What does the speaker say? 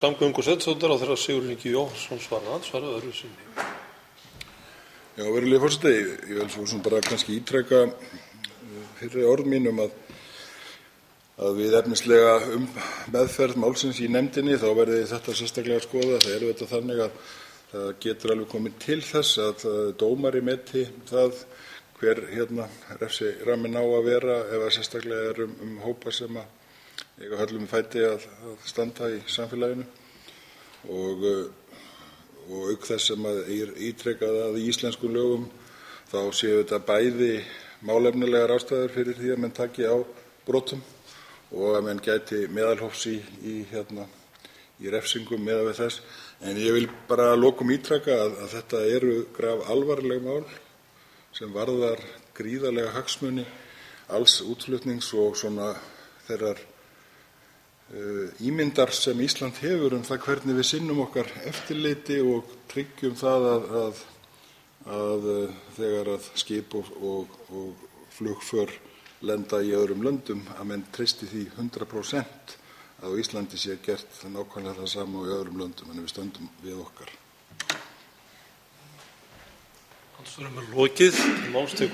Samgöngu- og sveitarstjórnarráðherra Sigurður Ingi Jóhannsson svara öðru sinni. Já, virðulegi forseti, ég vil svo sem bara kannski ítreka fyrri orð mín að við efnislega meðferð málsins í nefndinni þá verði þetta sérstaklega skoðað. Það er auðvitað þannig að það getur alveg komið til þess að dómari meti það hver refsiramminn á að vera ef að sérstaklega er hópa sem eiga höllum fæti að standa í samfélaginu og auk þess sem er ítrekað að í íslenskum lögum þá séu þetta bæði málefnalegar ástæður fyrir því að menn taki á brotum og að menn gæti meðalhófs í refsingum miðað við þess. En ég vil bara að lokum ítreka að þetta eru grafalvarleg mál sem varðar gríðarlega hagsmuni alls útflutnings og svona þeirrar ímyndar sem Ísland hefur það hvernig við sinnum okkar eftirliti og tryggjum það að þegar að skip og flugför lenda í öðrum löndum að menn treysti því 100% að á Íslandi sé gert nákvæmlega það sama og í öðrum löndum en við stöndum við okkar. Andsvörum er lokið. Til máls tekur